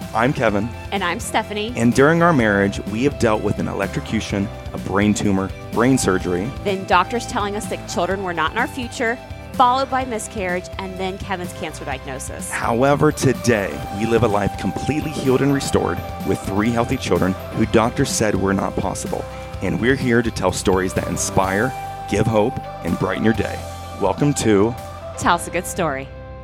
I'm Kevin. And I'm Stephanie. And during our marriage, we have dealt with an electrocution, a brain tumor, brain surgery. Then doctors telling us that children were not in our future, followed by miscarriage, and then Kevin's cancer diagnosis. However, today, we live a life completely healed and restored with 3 healthy children who doctors said were not possible. And we're here to tell stories that inspire, give hope, and brighten your day. Welcome to Tell Us a Good Story.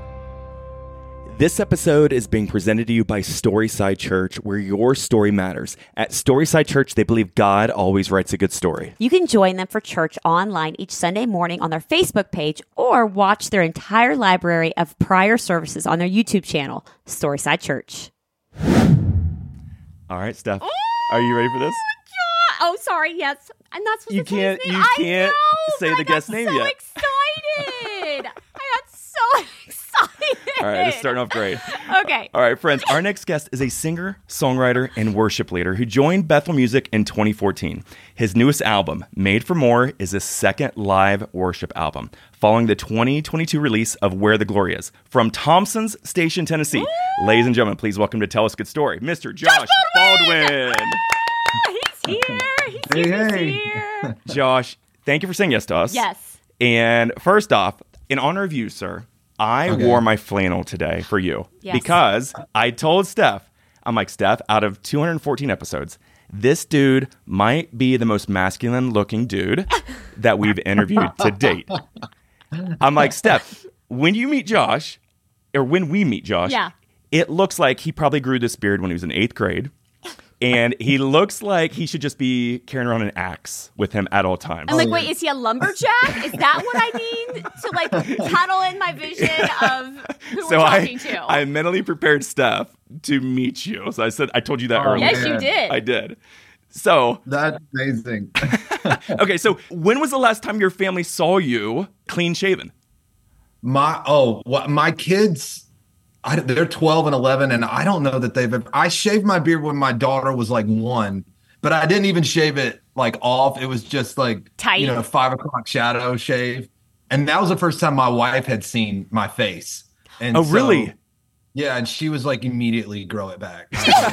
This episode is being presented to you by Storyside Church, where your story matters. At Storyside Church, they believe God always writes a good story. You can join them for church online each Sunday morning on their Facebook page or watch their entire library of prior services on their YouTube channel, Storyside Church. All right, Steph, are you ready for this? Oh, sorry, yes. I'm not supposed to say his name. You can't say the guest name yet. I got so excited. I got so excited. All right, it's starting off great. Okay. All right, friends, our next guest is a singer, songwriter, and worship leader who joined Bethel Music in 2014. His newest album, Made for More, is his second live worship album, following the 2022 release of Where the Glory Is. From Thompson's Station, Tennessee, ladies and gentlemen, please welcome to Tell Us a Good Story, Mr. Josh Baldwin. He's here. He's here. Josh, thank you for saying yes to us. Yes. And first off, in honor of you, sir, I wore my flannel today for you because I told Steph, I'm like, Steph, out of 214 episodes, this dude might be the most masculine looking dude that we've interviewed to date. I'm like, Steph, when you meet Josh, or when we meet Josh, it looks like he probably grew this beard when he was in 8th grade. And he looks like he should just be carrying around an axe with him at all times. I'm like, wait, is he a lumberjack? Is that what I need to like tunnel in my vision of who we're talking to? I mentally prepared Steph to meet you. So I told you that earlier. Yes, you did. I did. So that's amazing. Okay, so when was the last time your family saw you clean shaven? My kids. They're 12 and 11, and I don't know that they've ever. I shaved my beard when my daughter was like 1, but I didn't even shave it like off. It was just like tight, 5 o'clock shadow shave, and that was the first time my wife had seen my face. And really? Yeah, and she was like immediately grow it back,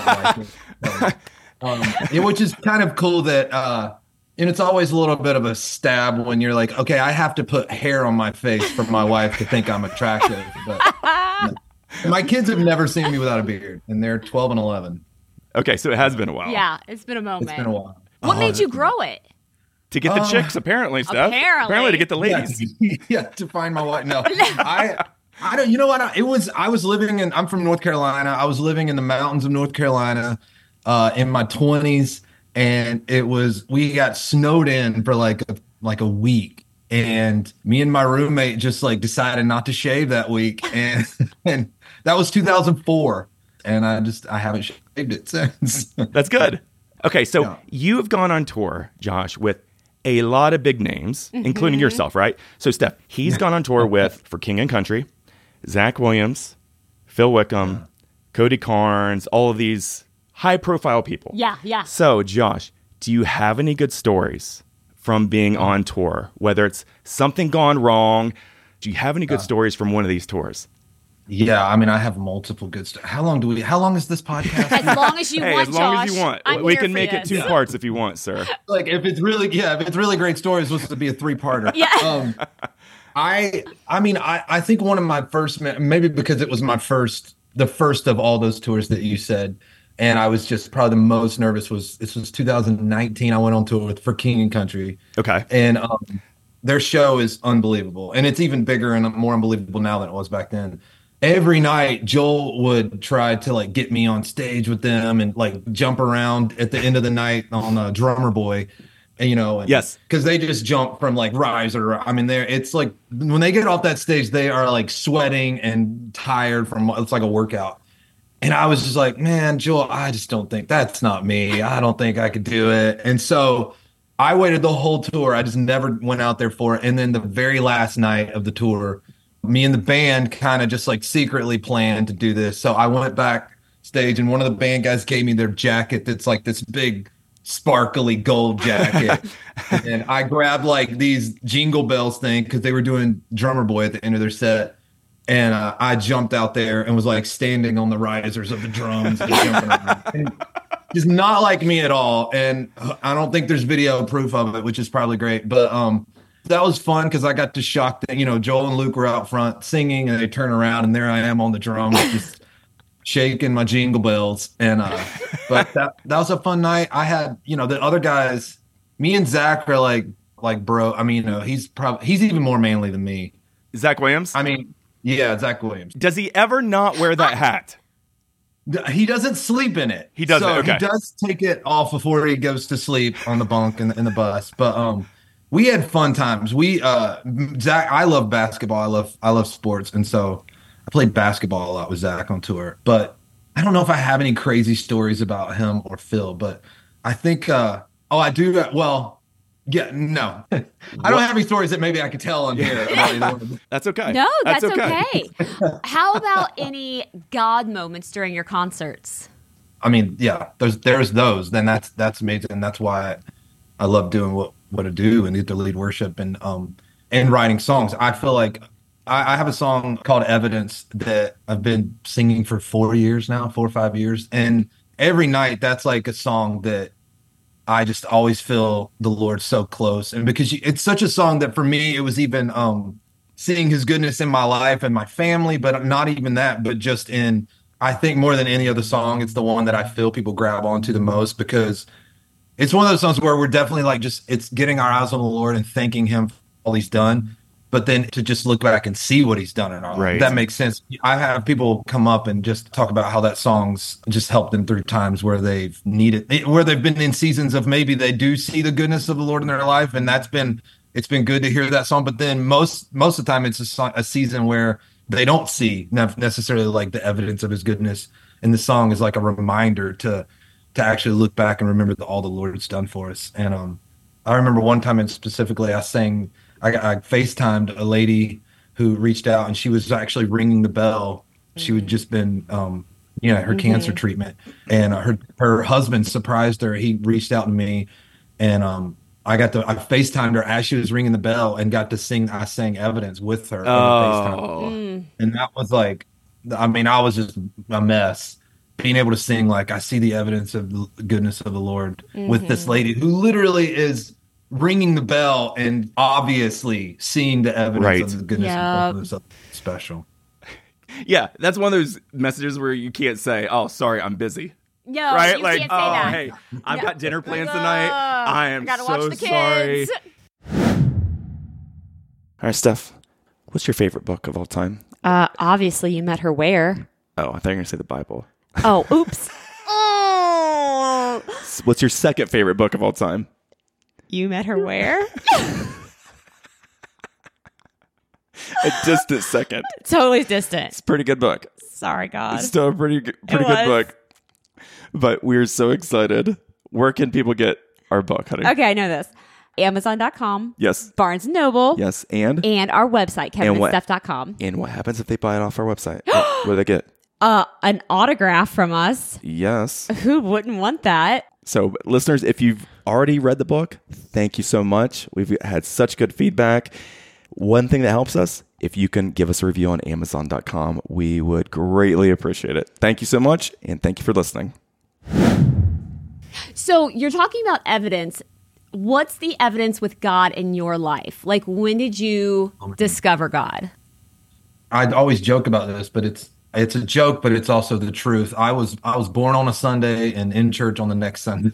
which is kind of cool that. And it's always a little bit of a stab when you're like, okay, I have to put hair on my face for my wife to think I'm attractive, but. No. My kids have never seen me without a beard, and they're 12 and 11. Okay, so it has been a while. Yeah, it's been a moment. It's been a while. What made you grow it? To get the chicks, apparently, Steph. Apparently to get the ladies. Yeah, to find my wife. No, I don't. You know what? I'm from North Carolina. I was living in the mountains of North Carolina in my 20s, and we got snowed in for like a week. And me and my roommate just like decided not to shave that week. And that was 2004. And I haven't shaved it since. That's good. Okay. So you have gone on tour, Josh, with a lot of big names, including yourself, right? So Steph, he's gone on tour with, for King and Country, Zach Williams, Phil Wickham, Cody Carnes, all of these high profile people. Yeah. So Josh, do you have any good stories from being on tour, whether it's something gone wrong? Do you have any good stories from one of these tours? Yeah, I mean, I have multiple good stories. How long is this podcast? As long as you want, as long Josh, as you want. I'm We here can for make this. it 2 parts if you want, sir. Like if it's really great stories, it's supposed to be a 3-parter. Yeah. I think one of my first, maybe because it was the first of all those tours that you said, and I was just probably the most nervous this was 2019. I went on tour for King and Country. Okay. And their show is unbelievable. And it's even bigger and more unbelievable now than it was back then. Every night, Joel would try to like get me on stage with them and like jump around at the end of the night on Drummer Boy. And, yes, because they just jump from like riser. I mean, it's like when they get off that stage, they are like sweating and tired it's like a workout. And I was just like, man, Joel, I just don't think that's not me. I don't think I could do it. And so I waited the whole tour. I just never went out there for it. And then the very last night of the tour, me and the band kind of just like secretly planned to do this. So I went backstage and one of the band guys gave me their jacket that's like this big sparkly gold jacket. And I grabbed like these Jingle Bells thing because they were doing Drummer Boy at the end of their set. And I jumped out there and was like standing on the risers of the drums and jumping around. And just not like me at all. And I don't think there's video proof of it, which is probably great. But that was fun because I got to shock them. You know, Joel and Luke were out front singing, and they turn around, and there I am on the drums, just shaking my jingle bells. And but that was a fun night. I had, you know, the other guys, me and Zach are like bro. I mean, you know, he's even more manly than me. Zach Williams? I mean, yeah, Zach Williams. Does he ever not wear that hat? He doesn't sleep in it. He doesn't. So okay. He does take it off before he goes to sleep on the bunk in the bus. But we had fun times. Zach, I love basketball. I love sports, and so I played basketball a lot with Zach on tour. But I don't know if I have any crazy stories about him or Phil. But I think I do. Well. Yeah, no. I don't have any stories that maybe I could tell on here. That's okay. No, that's okay. How about any God moments during your concerts? I mean, yeah, there's those. Then that's amazing. That's why I love doing what I do and get to lead worship and writing songs. I feel like I have a song called Evidence that I've been singing for 4 years now, 4 or 5 years. And every night that's like a song that I just always feel the Lord so close. And because it's such a song that for me, it was even seeing his goodness in my life and my family, but not even that, but just in, I think more than any other song, it's the one that I feel people grab onto the most because it's one of those songs where we're definitely like it's getting our eyes on the Lord and thanking him for all he's done. But then to just look back and see what he's done in our life, that makes sense. I have people come up and just talk about how that song's just helped them through times where they've needed, where they've been in seasons of maybe they do see the goodness of the Lord in their life, and it's been good to hear that song. But then most of the time, it's a season where they don't see necessarily like the evidence of his goodness, and the song is like a reminder to actually look back and remember all the Lord's done for us. And I remember one time, and specifically, I FaceTimed a lady who reached out, and she was actually ringing the bell. She had just been, her cancer treatment, and her husband surprised her. He reached out to me, and I FaceTimed her as she was ringing the bell and got to sing. I sang Evidence with her. And that was like, I mean, I was just a mess. Being able to sing like I see the evidence of the goodness of the Lord with this lady who literally is ringing the bell and obviously seeing the evidence of the goodness of the Lord. Special. Yeah, that's one of those messages where you can't say, "Oh, sorry, I'm busy." No, right? You like, can't say that. Hey, I've got dinner plans tonight. I am gotta so watch the sorry. kids. All right, Steph, what's your favorite book of all time? Obviously, You Met Her Where. Oh, I thought you were going to say the Bible. Oh, oops. Oh. What's your second favorite book of all time? You Met Her Where? A distant second. Totally distant. It's a pretty good book. Sorry, God. It's still a pretty good book. But we're so excited. Where can people get our book, honey? Okay, I know this. Amazon.com. Yes. Barnes & Noble. Yes, and our website, kevinandsteph.com. And what happens if they buy it off our website? What do they get? An autograph from us. Yes. Who wouldn't want that? So, listeners, if you've already read the book, thank you so much. We've had such good feedback. One thing that helps us, if you can give us a review on Amazon.com, we would greatly appreciate it. Thank you so much, and thank you for listening. So, you're talking about evidence. What's the evidence with God in your life? Like, when did you discover God? I always joke about this, but it's a joke, but it's also the truth. I was born on a Sunday and in church on the next Sunday.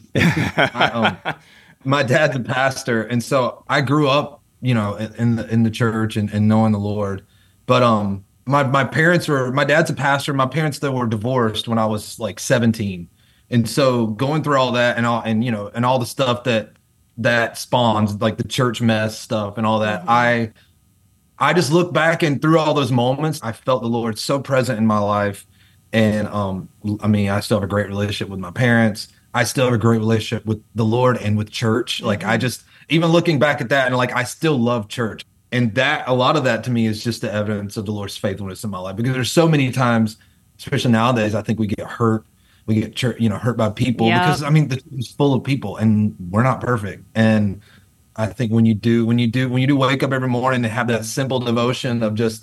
My dad's a pastor, and so I grew up, in the church and knowing the Lord. But my dad's a pastor. My parents that were divorced when I was like 17, and so going through all that and all the stuff that spawns, like the church mess stuff and all that, I just look back, and through all those moments, I felt the Lord so present in my life. And I still have a great relationship with my parents. I still have a great relationship with the Lord and with church. Like I just, even looking back at that, and like I still love church. And that, a lot of that to me is just the evidence of the Lord's faithfulness in my life. Because there's so many times, especially nowadays, I think we get hurt. We get hurt by people because the church is full of people, and we're not perfect. And I think when you do wake up every morning and have that simple devotion of just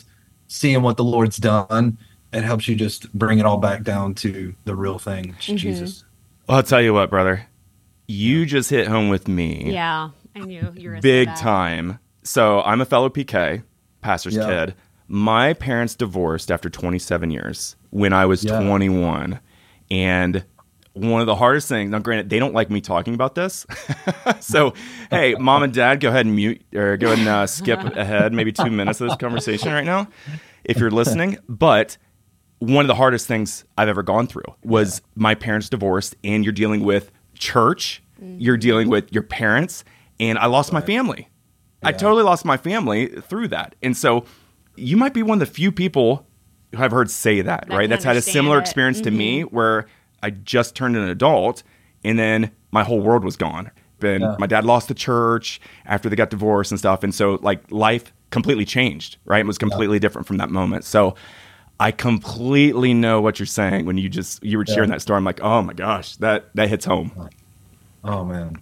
seeing what the Lord's done, it helps you just bring it all back down to the real thing, Jesus. Well, I'll tell you what, brother. You just hit home with me. Yeah, I knew you were big time. So I'm a fellow PK, pastor's kid. My parents divorced after 27 years when I was 21. And one of the hardest things, now granted, they don't like me talking about this. So, hey, mom and dad, go ahead and mute or go ahead and skip ahead maybe 2 minutes of this conversation right now if you're listening. But one of the hardest things I've ever gone through was my parents divorced, and you're dealing with church, you're dealing with your parents, and I lost my family. I totally lost my family through that. And so you might be one of the few people who I've heard say that, right? That's had a similar experience to me where I just turned an adult and then my whole world was gone. My dad lost the church after they got divorced and stuff. And so like life completely changed, right? It was completely different from that moment. So I completely know what you're saying when you were sharing that story. I'm like, oh my gosh, that hits home. Oh man.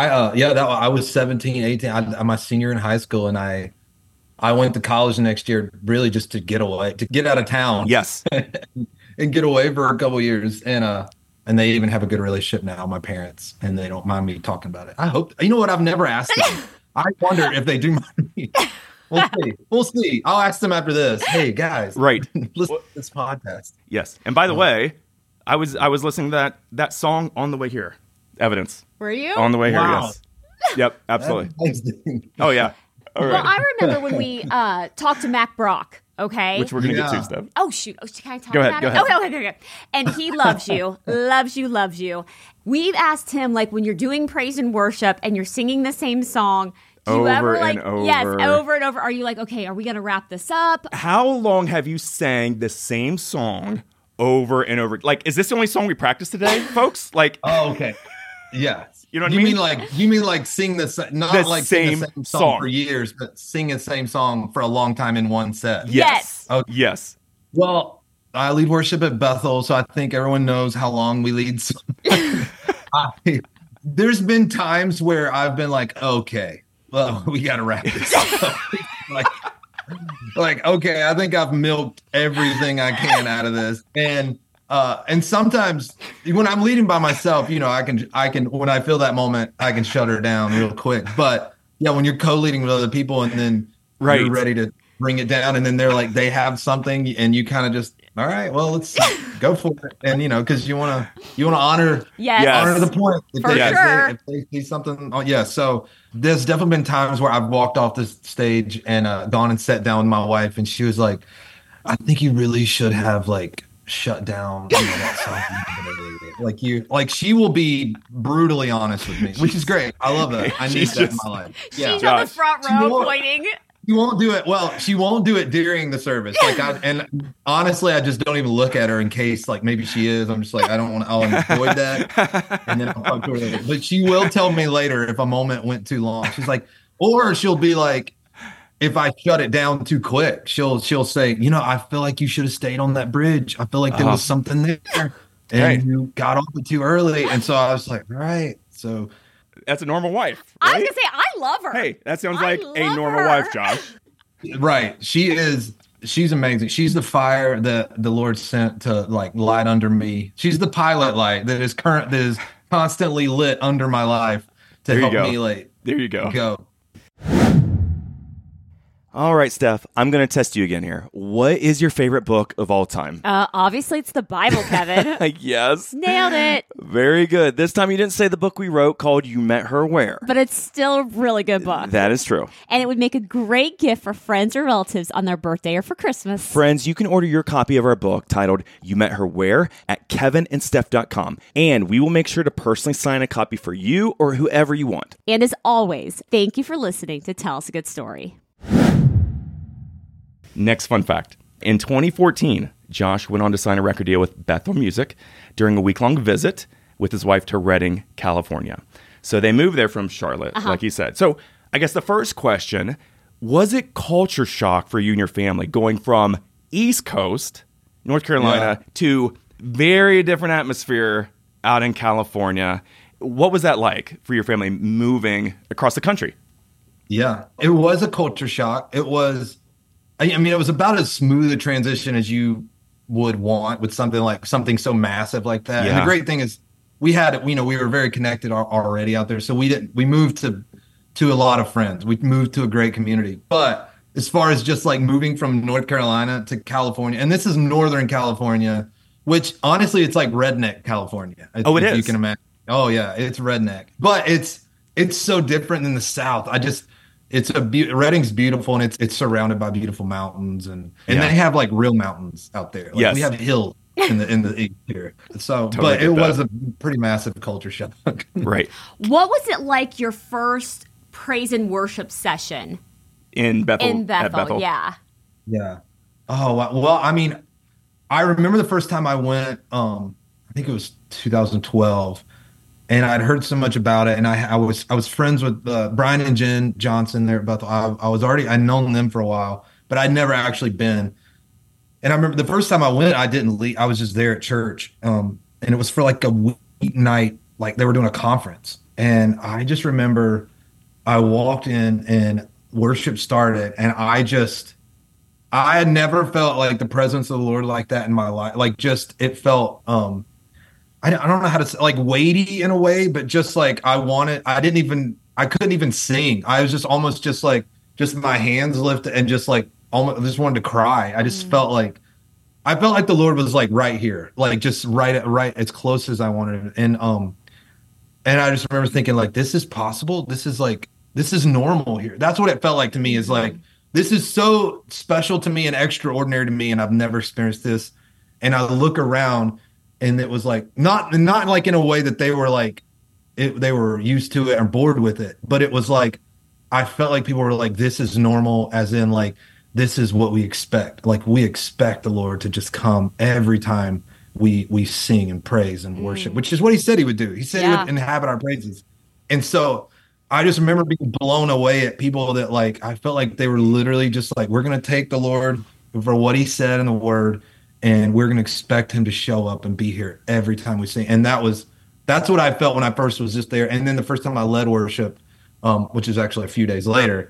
I was 17, 18. I'm a senior in high school, and I went to college the next year really just to get away, to get out of town. Yes. And get away for a couple of years. And they even have a good relationship now, my parents, and they don't mind me talking about it. I hope, you know what? I've never asked them. I wonder if they do mind me. We'll see. I'll ask them after this. Hey guys, right? Listen to this podcast. Yes. And by the way, I was listening to that song on the way here. Evidence. Were you? On the way here, yes. Yep, absolutely. Oh, yeah. All right. Well, I remember when we talked to Mac Brock, okay? Which we're going to get to, Steph. Oh, shoot. Can I talk about it? Go ahead. Okay. And he loves you, loves you. We've asked him, like, when you're doing praise and worship and you're singing the same song, do you ever, like, yes, over and over, are you like, okay, are we going to wrap this up? How long have you sang the same song over and over? Like, is this the only song we practice today, folks? Like, oh, okay. Yeah. You know what I mean? You mean like sing the same sing the same song for years, but sing the same song for a long time in one set? Yes. Okay. Yes. Well, I lead worship at Bethel, so I think everyone knows how long we lead. There's been times where I've been like, okay, well, we got to wrap this up. like, okay, I think I've milked everything I can out of this. And sometimes when I'm leading by myself, you know, I can, when I feel that moment, I can shut her down real quick. But yeah, when you're co-leading with other people and then you're ready to bring it down, and then they're like, they have something, and you kind of just, all right, well, let's go for it. And you know, because you want to honor the point. If they see something, so there's definitely been times where I've walked off the stage and gone and sat down with my wife, and she was like, I think you really should have like shut down that song. Like she will be brutally honest with me, which is great. I love that. I need that in my life. She's on the front row pointing. She won't do it. Well, she won't do it during the service. And honestly, I just don't even look at her in case like maybe she is. I'm just like, I don't want to. I'll avoid that, and then I'll talk to her later. But she will tell me later if a moment went too long. She's like, or she'll be like, if I shut it down too quick, she'll say, you know, I feel like you should have stayed on that bridge. I feel like there was something there, and you got off it too early. And so I was like, all right, so. That's a normal wife. Right? I was going to say, I love her. Hey, that sounds like a normal wife, Josh. Right. She's amazing. She's the fire that the Lord sent to like light under me. She's the pilot light that is constantly lit under my life to help me like there you go. All right, Steph, I'm going to test you again here. What is your favorite book of all time? Obviously, it's the Bible, Kevin. Yes. Nailed it. Very good. This time you didn't say the book we wrote called You Met Her Where. But it's still a really good book. That is true. And it would make a great gift for friends or relatives on their birthday or for Christmas. Friends, you can order your copy of our book titled You Met Her Where at kevinandsteph.com. And we will make sure to personally sign a copy for you or whoever you want. And as always, thank you for listening to Tell Us a Good Story. Next fun fact. In 2014, Josh went on to sign a record deal with Bethel Music during a week-long visit with his wife to Redding, California. So they moved there from Charlotte, like he said. So I guess the first question, was it culture shock for you and your family going from East Coast, North Carolina, to very different atmosphere out in California? What was that like for your family moving across the country? Yeah, it was a culture shock. It was I mean, it was about as smooth a transition as you would want with something so massive like that. Yeah. And the great thing is we were very connected already out there. So we moved to a lot of friends. We moved to a great community. But as far as just like moving from North Carolina to California, and this is Northern California, which honestly, it's like redneck California. It is. You can imagine. Oh yeah, it's redneck, but it's so different than the South. Redding's beautiful, and it's surrounded by beautiful mountains, and they have like real mountains out there. Like, we have hills in the east here. So, totally, but it was a pretty massive culture shock. Right. What was it like your first praise and worship session in Bethel? At Bethel. Yeah. Oh well, I mean, I remember the first time I went. I think it was 2012. And I'd heard so much about it, and I was friends with Brian and Jen Johnson there at Bethel. I'd known them for a while, but I'd never actually been. And I remember the first time I went, I didn't leave. I was just there at church, and it was for like a weeknight, like they were doing a conference. And I just remember I walked in and worship started, and I had never felt like the presence of the Lord like that in my life. Like it felt. I don't know how to say, like weighty in a way, but just like I couldn't even sing. I was just almost just my hands lifted and just like almost just wanted to cry. I just felt like the Lord was like right here, like just right as close as I wanted. And I just remember thinking like, this is possible. This is normal here. That's what it felt like to me, is like, this is so special to me and extraordinary to me. And I've never experienced this. And I look around, and it was like not like in a way that they were like they were used to it or bored with it, but it was like I felt like people were like, this is normal, as in like this is what we expect. Like we expect the Lord to just come every time we sing and praise and worship, which is what he said he would do. He said he would inhabit our praises. And so I just remember being blown away at people that like I felt like they were literally just like, we're gonna take the Lord for what he said in the word, and we're going to expect him to show up and be here every time we sing. And that's what I felt when I first was just there. And then the first time I led worship, which is actually a few days later,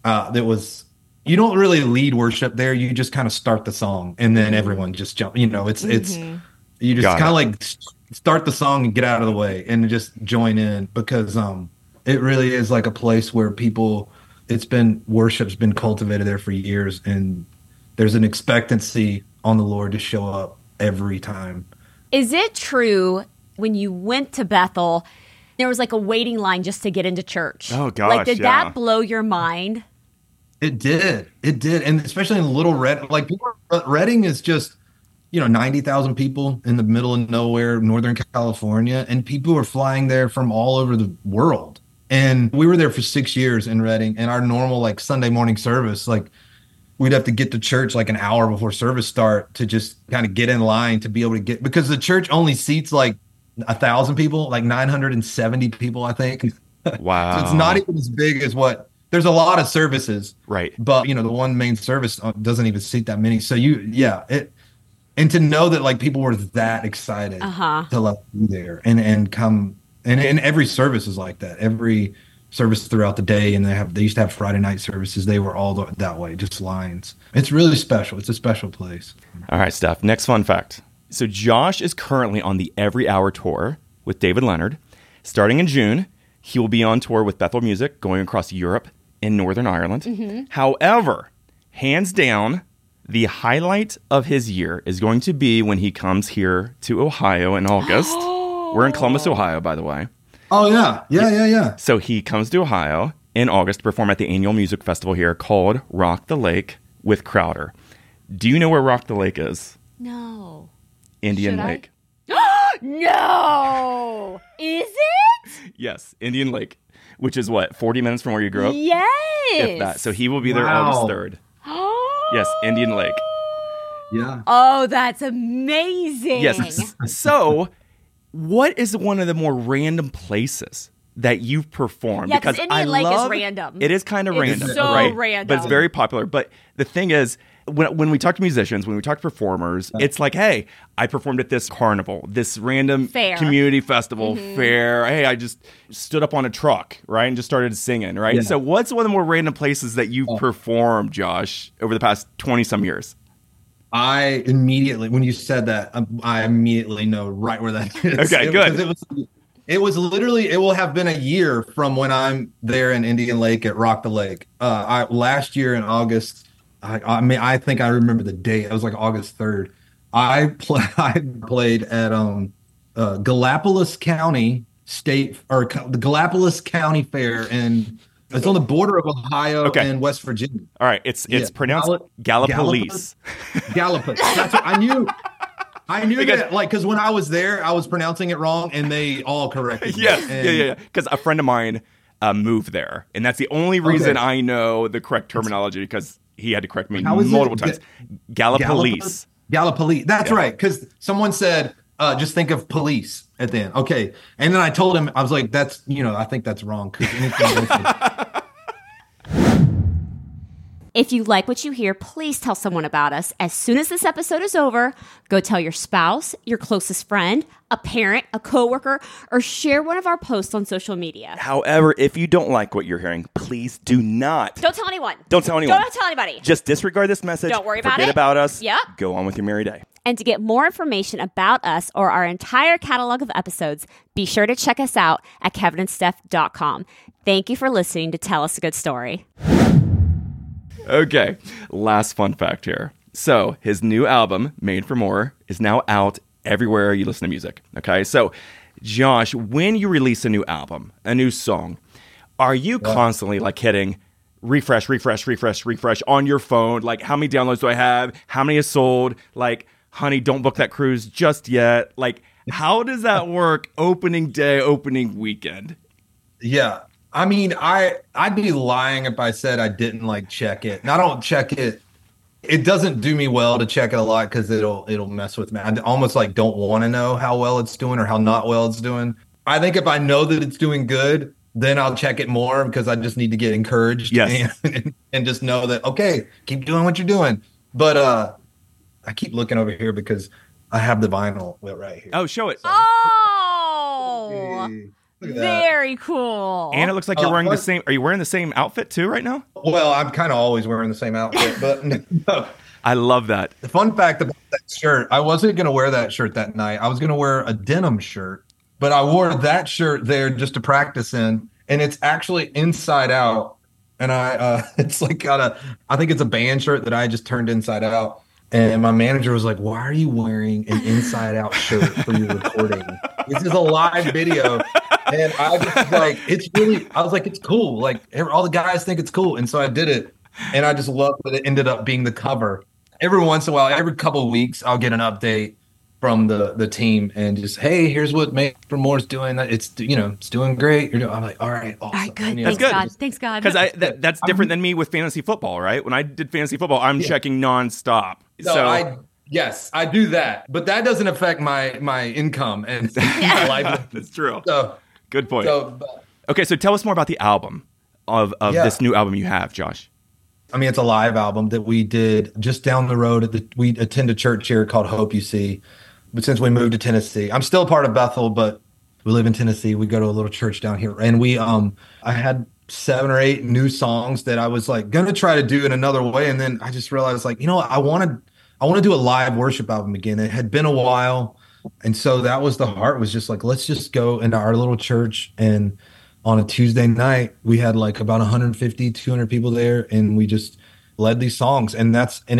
you don't really lead worship there. You just kind of start the song, and then everyone just jump. You know, it's you just kind of like start the song and get out of the way and just join in, because it really is like a place where worship's been cultivated there for years, and there's an expectancy on the Lord to show up every time. Is it true when you went to Bethel, there was like a waiting line just to get into church? Oh gosh, like did that blow your mind? It did, and especially in Little Redding. Like Redding is just 90,000 people in the middle of nowhere, Northern California, and people are flying there from all over the world. And we were there for 6 years in Redding, and our normal like Sunday morning service, like we'd have to get to church like an hour before service start to just kind of get in line to be able to get, because the church only seats like 1,000 people, like 970 people, I think. Wow. So it's not even as big as there's a lot of services. Right. But the one main service doesn't even seat that many. So and to know that like people were that excited to like be there and come, and every service is like that. Every service throughout the day, and they used to have Friday night services. They were all that way, just lines. It's really special. It's a special place. All right, Steph. Next fun fact. So Josh is currently on the Every Hour tour with David Leonard. Starting in June, he will be on tour with Bethel Music, going across Europe and Northern Ireland. Mm-hmm. However, hands down, the highlight of his year is going to be when he comes here to Ohio in August. We're in Columbus, Ohio, by the way. Oh, yeah. So he comes to Ohio in August to perform at the annual music festival here called Rock the Lake with Crowder. Do you know where Rock the Lake is? No. Indian Lake. No! Is it? Yes, Indian Lake, which is what, 40 minutes from where you grew up? Yes. If that. So he will be there August 3rd. Yes, Indian Lake. Yeah. Oh, that's amazing. Yes. So what is one of the more random places that you've performed? Yeah, because Indian Lake is random. It is kind of random, so right? random. But it's very popular. But the thing is, when we talk to musicians, when we talk to performers, it's like, hey, I performed at this carnival, this random community festival fair. Hey, I just stood up on a truck, right, and just started singing, right? Yeah. So what's one of the more random places that you've performed, Josh, over the past 20-some years? I immediately, when you said that, I immediately know right where that is. Okay, good. It was literally, it will have been a year from when I'm there in Indian Lake at Rock the Lake. Last year in August, I think I remember the date. It was like August 3rd. I played at Gallipolis County State, or the Gallipolis County Fair, and it's on the border of Ohio and West Virginia. All right, it's pronounced Gallipolis. Gallipolis. That's what I knew. I knew that, like, because when I was there, I was pronouncing it wrong, and they all corrected me. Yes, yeah. Because a friend of mine moved there, and that's the only reason I know the correct terminology, because he had to correct me multiple times. Gallipolis. Gallipolis. That's right, because someone said, just think of police at the end. Okay, and then I told him, I was like, I think that's wrong. If you like what you hear, please tell someone about us. As soon as this episode is over, go tell your spouse, your closest friend, a parent, a coworker, or share one of our posts on social media. However, if you don't like what you're hearing, please do not. Don't tell anyone. Don't tell anyone. Don't tell anybody. Just disregard this message. Don't worry about it. Forget about us. Yep. Go on with your merry day. And to get more information about us or our entire catalog of episodes, be sure to check us out at kevinandsteph.com. Thank you for listening to Tell Us a Good Story. Okay, last fun fact here. So his new album, Made for More, is now out everywhere you listen to music. Okay, so Josh, when you release a new album, a new song, are you constantly like hitting refresh on your phone? Like, how many downloads do I have? How many is sold? Like, honey, don't book that cruise just yet. Like, how does that work opening day, opening weekend? Yeah. I mean, I'd be lying if I said I didn't like check it. And I don't check it. It doesn't do me well to check it a lot because it'll mess with me. I almost like don't want to know how well it's doing or how not well it's doing. I think if I know that it's doing good, then I'll check it more because I just need to get encouraged. Yes. and just know that, okay, keep doing what you're doing. But I keep looking over here because I have the vinyl right here. Oh, show it. Oh. Hey. Very cool. And it looks like you're wearing the same. Are you wearing the same outfit too right now? Well, I'm kind of always wearing the same outfit, but no. I love that. The fun fact about that shirt, I wasn't going to wear that shirt that night. I was going to wear a denim shirt, but I wore that shirt there just to practice in, and it's actually inside out. And it's like I think it's a band shirt that I just turned inside out. And my manager was like, "Why are you wearing an inside out shirt for your recording? This is a live video." And I was like, it's cool. Like all the guys think it's cool. And so I did it. And I just love that it ended up being the cover. Every once in a while, every couple of weeks, I'll get an update from the team and just, hey, here's what Made for More is doing. It's doing great. I'm like, all right, awesome. All right, good. That's good. Thanks, God. Because that's different than me with fantasy football, right? When I did fantasy football, I'm checking nonstop. Yes, I do that. But that doesn't affect my income and my life. That's true. So, good point. Okay, so tell us more about the album of this new album you have, Josh. I mean, it's a live album that we did just down the road. We attend a church here called Hope UC. But since we moved to Tennessee, I'm still part of Bethel, but we live in Tennessee. We go to a little church down here. And I had 7 or 8 new songs that I was like going to try to do in another way. And then I just realized like, I want to do a live worship album again. It had been a while. And so that was the heart, was just like, let's just go into our little church. And on a Tuesday night, we had like about 150, 200 people there. And we just led these songs. And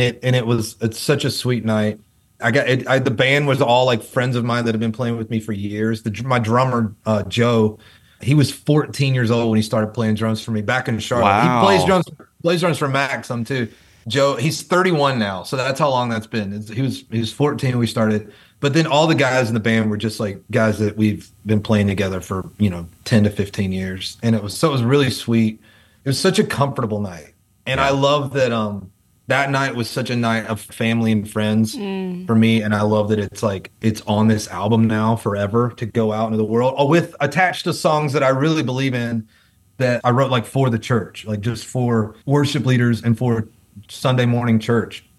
it's such a sweet night. The band was all like friends of mine that have been playing with me for years. My drummer, Joe, he was 14 years old when he started playing drums for me back in Charlotte. Wow. He plays drums for Max some too. Joe, he's 31 now, so that's how long that's been. He was 14 when we started. But then all the guys in the band were just like guys that we've been playing together for 10 to 15 years, and it was really sweet. It was such a comfortable night, and I love that. That night was such a night of family and friends for me, and I love that it's on this album now forever to go out into the world with attached to songs that I really believe in, that I wrote like for the church, like just for worship leaders and for Sunday morning church.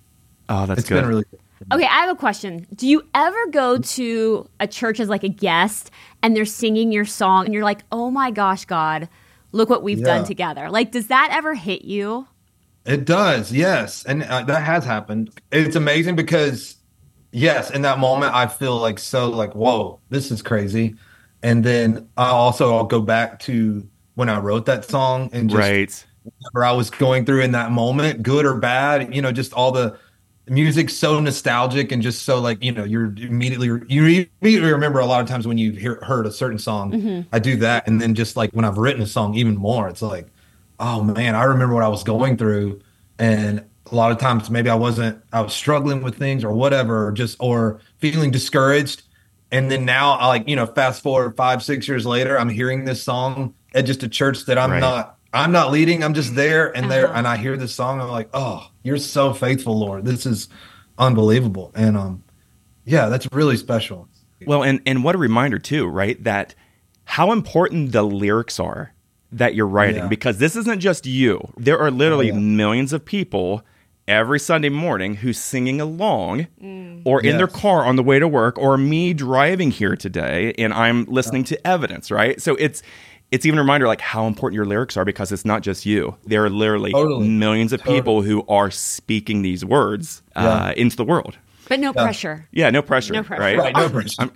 Oh, that's good. Been really good. Okay, I have a question. Do you ever go to a church as like a guest and they're singing your song and you're like, oh my gosh, God, look what we've done together? Like, does that ever hit you? It does, yes. And that has happened. It's amazing because, yes, in that moment, I feel like so like, whoa, this is crazy. And then I'll go back to when I wrote that song and just whatever I was going through in that moment, good or bad, just all the music's so nostalgic and just so like, you immediately remember a lot of times when you heard a certain song. I do that. And then just like when I've written a song even more, it's like, oh man, I remember what I was going through. And a lot of times maybe I was struggling with things or whatever, or feeling discouraged. And then now I like, fast forward 5-6 years later, I'm hearing this song at just a church that I'm not leading. I'm just there and and I hear this song. I'm like, oh, you're so faithful, Lord. This is unbelievable. And that's really special. Well, and what a reminder too, right? That how important the lyrics are that you're writing, because this isn't just you. There are literally millions of people every Sunday morning who's singing along or in their car on the way to work, or me driving here today and I'm listening to evidence, right? So it's even a reminder like how important your lyrics are, because it's not just you. There are literally millions of people who are speaking these words into the world. But no pressure. Yeah, no pressure. Right, no pressure.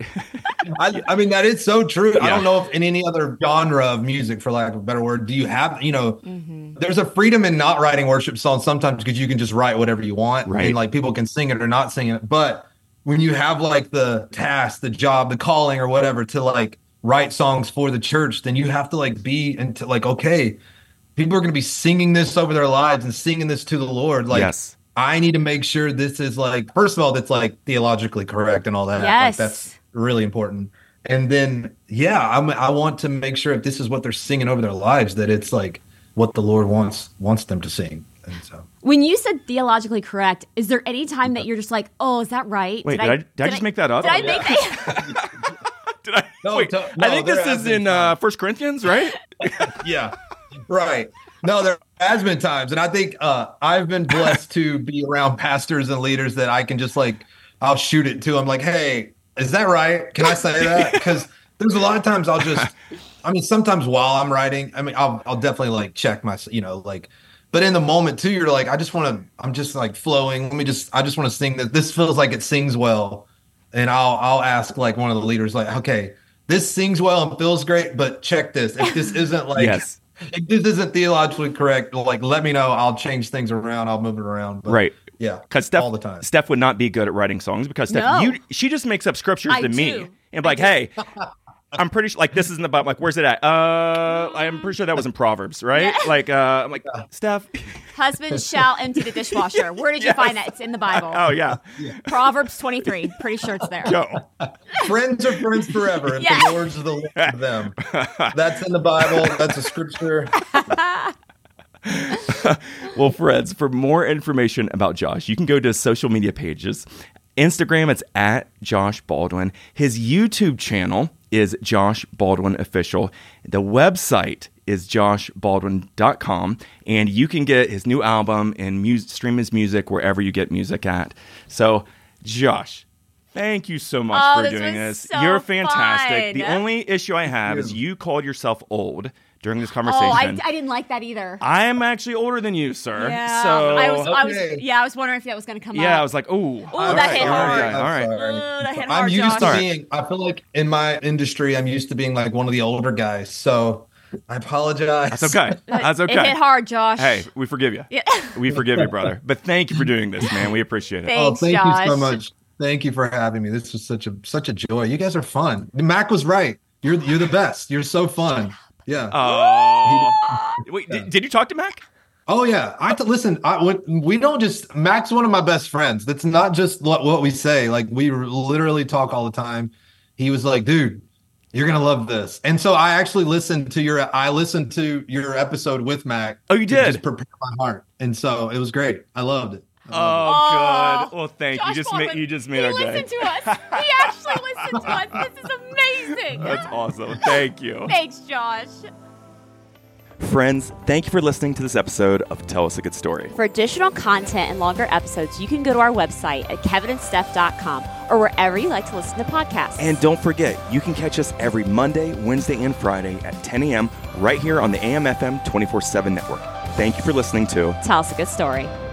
I mean, that is so true. I don't know if in any other genre of music, for lack of a better word, do you have, there's a freedom in not writing worship songs sometimes because you can just write whatever you want. Right. And like people can sing it or not sing it. But when you have like the task, the job, the calling or whatever to like write songs for the church, then you have to like be into like, okay, people are going to be singing this over their lives and singing this to the Lord. Like, I need to make sure this is like, first of all, that's like theologically correct and all that. Yes. Like, that's really important. And then, I want to make sure if this is what they're singing over their lives, that it's like what the Lord wants them to sing. And so, when you said theologically correct, is there any time that you're just like, oh, is that right? Wait, did I just make that up? Did I make that? Did I? No, wait, I think this is in 1 Corinthians, right? Yeah, right. No, there has been times, and I think I've been blessed to be around pastors and leaders that I can just like, I'll shoot it to them like, hey, is that right? Can I say that? Because there's a lot of times sometimes while I'm writing, I'll definitely like check my, but in the moment too, you're like, I'm just like flowing. I just want to sing this. This feels like it sings well. And I'll ask like one of the leaders, like, okay, this sings well and feels great, but check this. If this isn't like, if this isn't theologically correct, like, let me know. I'll change things around. I'll move it around. But, right. Yeah. Because all the time. Steph would not be good at writing songs because Steph, she just makes up scriptures to me and be like, hey, I'm pretty sure, like, this isn't about, like, where's it at? I'm pretty sure that was in Proverbs, right? Yeah. Like, I'm like, Steph. Husbands shall empty the dishwasher. Where did you find that? It's in the Bible. Oh, yeah. Proverbs 23. Pretty sure it's there. Yo. Friends are friends forever, and the words of the Lord are them. That's in the Bible. That's a scripture. Well, friends, for more information about Josh, you can go to his social media pages. Instagram, it's at Josh Baldwin. His YouTube channel is Josh Baldwin Official. The website is joshbaldwin.com, and you can get his new album and stream his music wherever you get music at. So, Josh, thank you so much for doing this. So You're fantastic. Fun. The only issue I have is you called yourself old during this conversation. Oh, I didn't like that either. I am actually older than you, sir. Yeah. So I was wondering if that was going to come up. Yeah, I was like, oh, that hit hard. All right. That hit hard, I'm used Josh. to being, I feel like in my industry, I'm used to being like one of the older guys. So I apologize. That's okay. That's okay. It hit hard, Josh. Hey, we forgive you. Yeah. We forgive you, brother. But thank you for doing this, man. We appreciate it. Thanks, thank Josh. you so much. Thank you for having me. This was such a joy. You guys are fun. Mac was right. You're the best. You're so fun. Yeah. Wait, did you talk to Mac? Oh yeah. Listen. We don't just. Mac's one of my best friends. That's not just what we say. Like, we literally talk all the time. He was like, dude, you're gonna love this. And so I actually listened to your episode with Mac. Oh, you did? Just prepare my heart. And so it was great. I loved it. Good. Well, thank you. Josh You just made our day. He listened to us. He actually listened to us. This is amazing. That's awesome. Thank you. Thanks, Josh. Friends, thank you for listening to this episode of Tell Us a Good Story. For additional content and longer episodes, you can go to our website at kevinandsteph.com or wherever you like to listen to podcasts. And don't forget, you can catch us every Monday, Wednesday, and Friday at 10 a.m. right here on the AM/FM 24/7 network. Thank you for listening to Tell Us a Good Story.